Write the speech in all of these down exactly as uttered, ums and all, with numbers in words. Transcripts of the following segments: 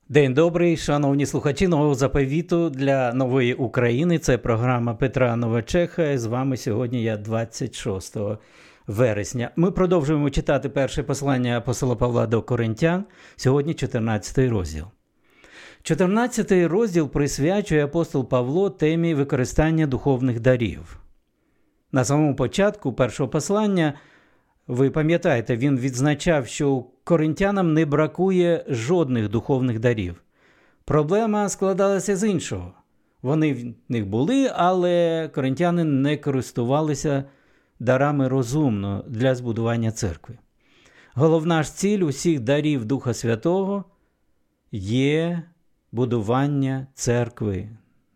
День добрий, шановні слухачі нового заповіту для нової України. Це програма Петра Новачеха. З вами сьогодні я двадцять шостого вересня. Ми продовжуємо читати перше послання апостола Павла до Коринтян. Сьогодні чотирнадцятий розділ. чотирнадцятий розділ присвячує апостол Павло темі використання духовних дарів. На самому початку першого послання, ви пам'ятаєте, він відзначав, що коринтянам не бракує жодних духовних дарів. Проблема складалася з іншого. Вони в них були, але коринтяни не користувалися дарами розумно для збудування церкви. Головна ж ціль усіх дарів Духа Святого є будування церкви.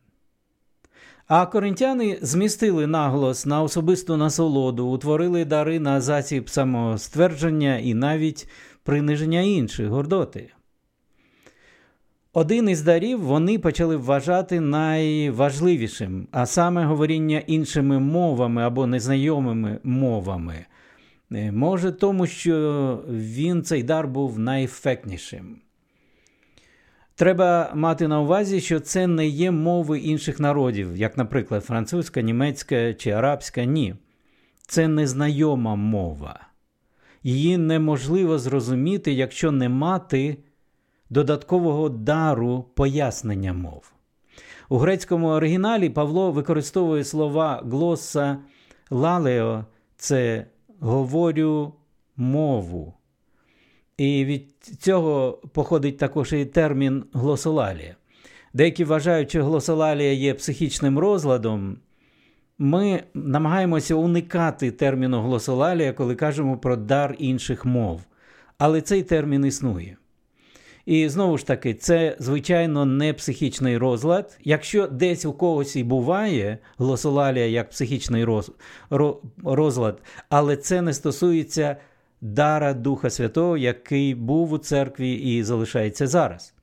А коринтяни змістили наголос на особисту насолоду, утворили дари на засіб самоствердження і навіть приниження інших, гордоти. Один із дарів вони почали вважати найважливішим, а саме говоріння іншими мовами або незнайомими мовами. Може тому, що він, цей дар, був найефектнішим. Треба мати на увазі, що це не є мови інших народів, як, наприклад, французька, німецька чи арабська. Ні. Це незнайома мова. Її неможливо зрозуміти, якщо не мати додаткового дару пояснення мов. У грецькому оригіналі Павло використовує слова глоса лалео – це «говорю мову». І від цього походить також і термін глосолалія. Деякі вважають, що глосолалія є психічним розладом. Ми намагаємося уникати терміну глосолалія, коли кажемо про дар інших мов. Але цей термін існує. І знову ж таки, це, звичайно, не психічний розлад. Якщо десь у когось і буває глосолалія як психічний роз... розлад, але це не стосується дара Духа Святого, який був у церкві і залишається зараз.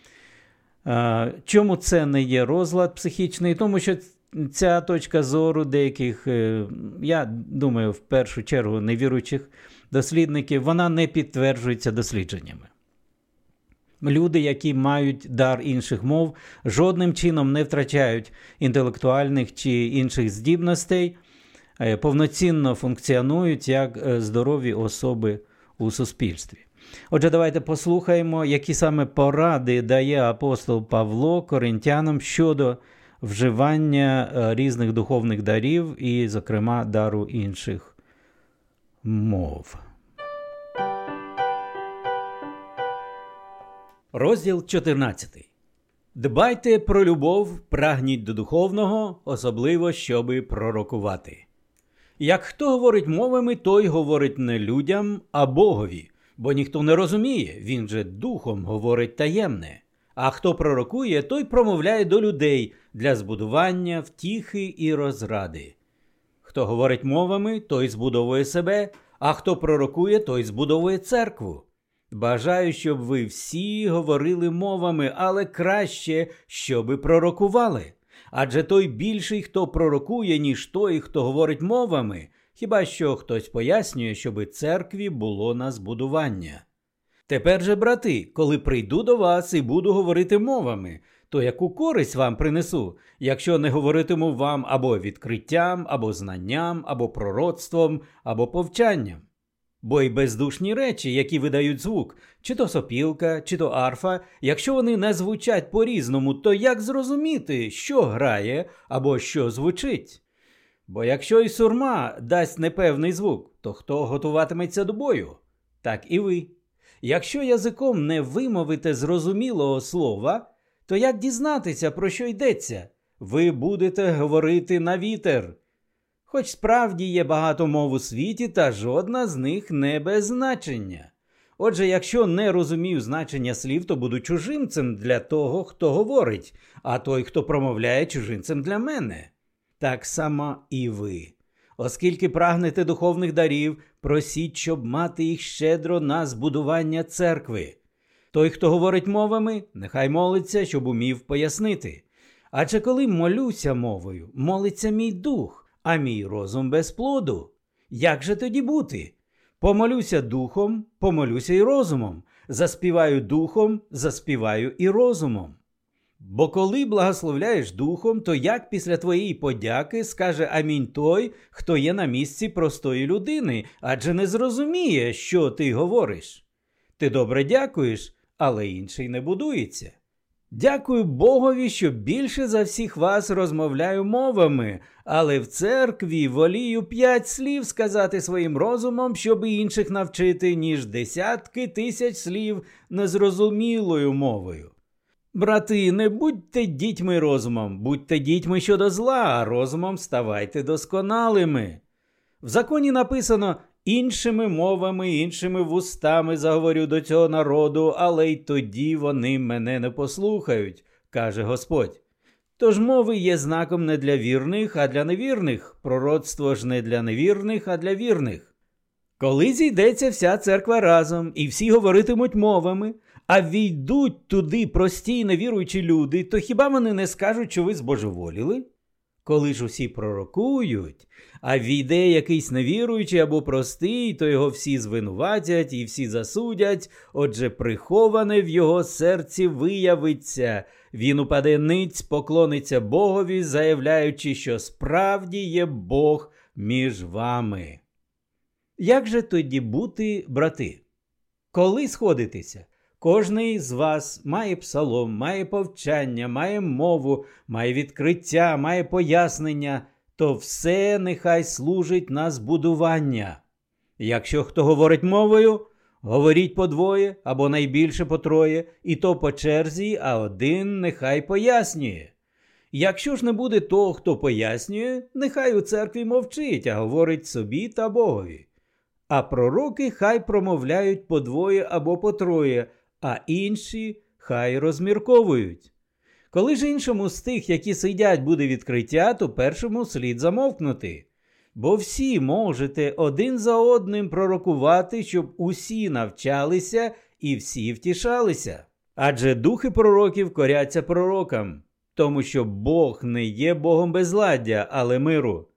Чому це не є розлад психічний? Тому що ця точка зору деяких, я думаю, в першу чергу невіруючих дослідників, вона не підтверджується дослідженнями. Люди, які мають дар інших мов, жодним чином не втрачають інтелектуальних чи інших здібностей, повноцінно функціонують як здорові особи у суспільстві. Отже, давайте послухаємо, які саме поради дає апостол Павло коринтянам щодо вживання різних духовних дарів і, зокрема, дару інших мов. Розділ чотирнадцятий. Дбайте про любов, прагніть до духовного, особливо, щоби пророкувати. Як хто говорить мовами, той говорить не людям, а Богові, бо ніхто не розуміє, він же духом говорить таємне. А хто пророкує, той промовляє до людей для збудування, втіхи і розради. Хто говорить мовами, той збудовує себе, а хто пророкує, той збудовує церкву. Бажаю, щоб ви всі говорили мовами, але краще, щоби пророкували. Адже той більший, хто пророкує, ніж той, хто говорить мовами, хіба що хтось пояснює, щоби церкві було на збудування. Тепер же, брати, коли прийду до вас і буду говорити мовами, то яку користь вам принесу, якщо не говоритиму вам або відкриттям, або знанням, або пророцтвом, або повчанням? Бо й бездушні речі, які видають звук, чи то сопілка, чи то арфа, якщо вони не звучать по-різному, то як зрозуміти, що грає або що звучить? Бо якщо й сурма дасть непевний звук, то хто готуватиметься до бою? Так і ви. Якщо язиком не вимовите зрозумілого слова, то як дізнатися, про що йдеться? Ви будете говорити на вітер. Хоч справді є багато мов у світі, та жодна з них не без значення. Отже, якщо не розумію значення слів, то буду чужинцем для того, хто говорить, а той, хто промовляє, чужинцем для мене. Так само і ви. Оскільки прагнете духовних дарів, просіть, щоб мати їх щедро на збудування церкви. Той, хто говорить мовами, нехай молиться, щоб умів пояснити. Адже коли молюся мовою, молиться мій дух, а мій розум без плоду. Як же тоді бути? Помолюся духом, помолюся й розумом. Заспіваю духом, заспіваю і розумом. Бо коли благословляєш духом, то як після твоєї подяки скаже амінь той, хто є на місці простої людини, адже не зрозуміє, що ти говориш. Ти добре дякуєш, але інший не будується. Дякую Богові, що більше за всіх вас розмовляю мовами, але в церкві волію п'ять слів сказати своїм розумом, щоб інших навчити, ніж десятки тисяч слів незрозумілою мовою. Брати, не будьте дітьми розумом, будьте дітьми щодо зла, а розумом ставайте досконалими. В законі написано: іншими мовами, іншими вустами заговорю до цього народу, але й тоді вони мене не послухають, каже Господь. Тож мови є знаком не для вірних, а для невірних, пророцтво ж не для невірних, а для вірних. Коли зійдеться вся церква разом, і всі говоритимуть мовами, а війдуть туди прості й невіруючі люди, то хіба вони не скажуть, що ви збожеволіли? Коли ж усі пророкують, а війде якийсь невіруючий або простий, то його всі звинуватять і всі засудять, отже приховане в його серці виявиться. Він упаде ниць, поклониться Богові, заявляючи, що справді є Бог між вами. Як же тоді бути, брати? Коли сходитеся? Кожний з вас має псалом, має повчання, має мову, має відкриття, має пояснення, то все нехай служить на збудування. Якщо хто говорить мовою, говоріть по двоє або найбільше по троє, і то по черзі, а один нехай пояснює. Якщо ж не буде того, хто пояснює, нехай у церкві мовчить, а говорить собі та Богові. А пророки хай промовляють по двоє або по троє, а інші хай розмірковують. Коли ж іншому з тих, які сидять, буде відкриття, то першому слід замовкнути. Бо всі можете один за одним пророкувати, щоб усі навчалися і всі втішалися. Адже духи пророків коряться пророкам, тому що Бог не є Богом безладдя, але миру.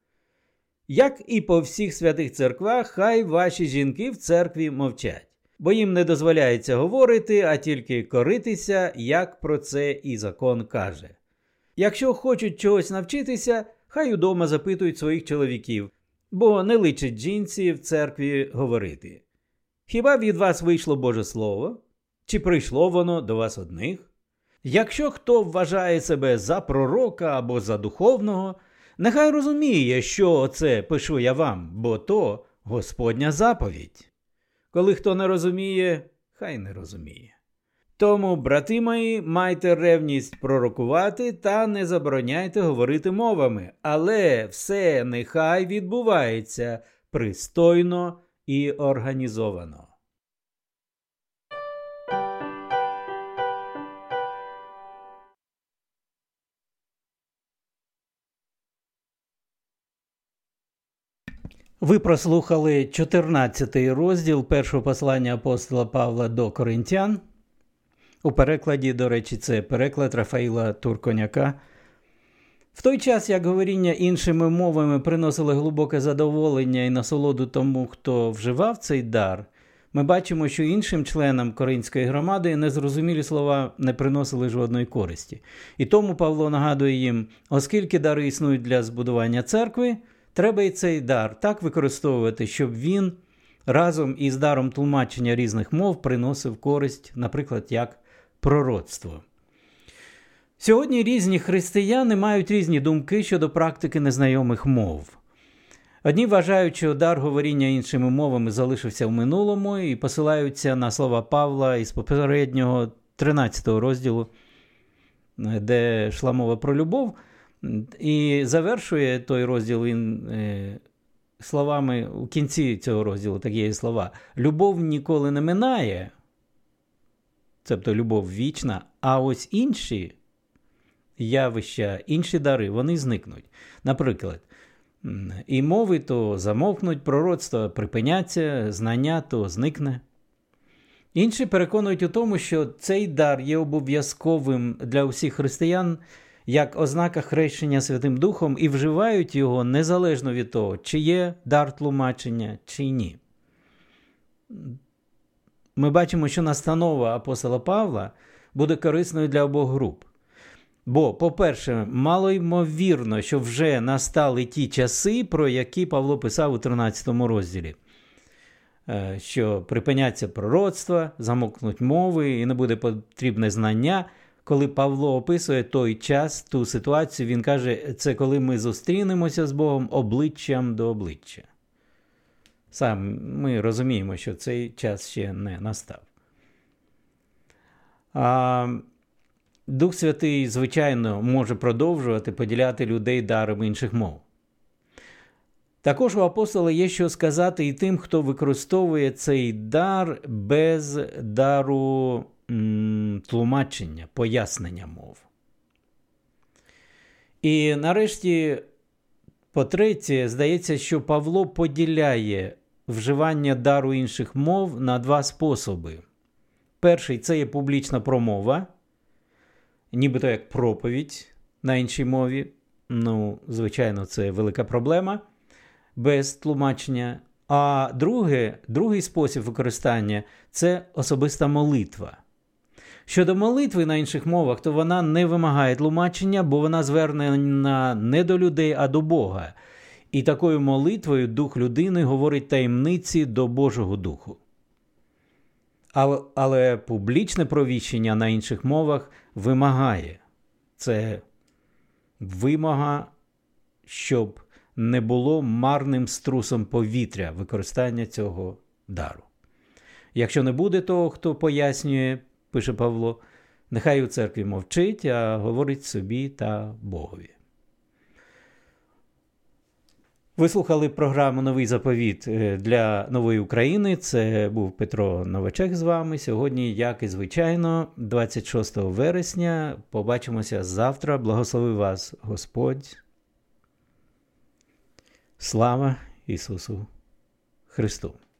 Як і по всіх святих церквах, хай ваші жінки в церкві мовчать. Бо їм не дозволяється говорити, а тільки коритися, як про це і закон каже. Якщо хочуть чогось навчитися, хай удома запитують своїх чоловіків, бо не личить жінці в церкві говорити. Хіба від вас вийшло Боже Слово? Чи прийшло воно до вас одних? Якщо хто вважає себе за пророка або за духовного, нехай розуміє, що це пишу я вам, бо то Господня заповідь. Коли хто не розуміє, хай не розуміє. Тому, брати мої, майте ревність пророкувати та не забороняйте говорити мовами, але все нехай відбувається пристойно і організовано. Ви прослухали чотирнадцятий розділ першого послання апостола Павла до Коринтян. У перекладі, до речі, це переклад Рафаїла Турконяка. В той час, як говоріння іншими мовами приносило глибоке задоволення і насолоду тому, хто вживав цей дар, ми бачимо, що іншим членам Коринської громади незрозумілі слова не приносили жодної користі. І тому Павло нагадує їм, оскільки дари існують для збудування церкви, треба і цей дар так використовувати, щоб він разом із даром тлумачення різних мов приносив користь, наприклад, як пророцтво. Сьогодні різні християни мають різні думки щодо практики незнайомих мов. Одні вважають, що дар говоріння іншими мовами залишився в минулому і посилаються на слова Павла із попереднього тринадцятого розділу, де йшла мова про любов, і завершує той розділ він е, словами у кінці цього розділу, такі є слова: «Любов ніколи не минає», тобто любов вічна, а ось інші явища, інші дари, вони зникнуть. Наприклад, і мови то замовкнуть, пророцтва припиняться, знання то зникне. Інші переконують у тому, що цей дар є обов'язковим для усіх християн, як ознака хрещення Святим Духом, і вживають його незалежно від того, чи є дар тлумачення, чи ні. ми бачимо, що настанова апостола Павла буде корисною для обох груп. Бо, по-перше, малоймовірно, що вже настали ті часи, про які Павло писав у тринадцятому розділі. Що припиняться пророцтва, замовкнуть мови і не буде потрібне знання. Коли Павло описує той час, ту ситуацію, він каже, це коли ми зустрінемося з Богом обличчям до обличчя. Сам ми розуміємо, що цей час ще не настав. А Дух Святий, звичайно, може продовжувати поділяти людей даром інших мов. Також у апостола є що сказати і тим, хто використовує цей дар без дару м, тлумачення, пояснення мов. І нарешті, по-третє, здається, що Павло поділяє вживання дару інших мов на два способи. Перший – це є публічна промова, нібито як проповідь на іншій мові. Ну, звичайно, це велика проблема. Без тлумачення. А друге, другий спосіб використання – це особиста молитва. Щодо молитви на інших мовах, то вона не вимагає тлумачення, бо вона звернена не до людей, а до Бога. І такою молитвою дух людини говорить таємниці до Божого Духу. Але, але публічне провіщення на інших мовах вимагає. Це вимога, щоб не було марним струсом повітря використання цього дару. Якщо не буде того, хто пояснює, пише Павло, нехай у церкві мовчить, а говорить собі та Богові. Ви слухали програму «Новий заповіт» для Нової України. Це був Петро Новачек з вами. Сьогодні, як і звичайно, двадцять шостого вересня. Побачимося завтра. Благослови вас Господь. Слава Ісусу Христу!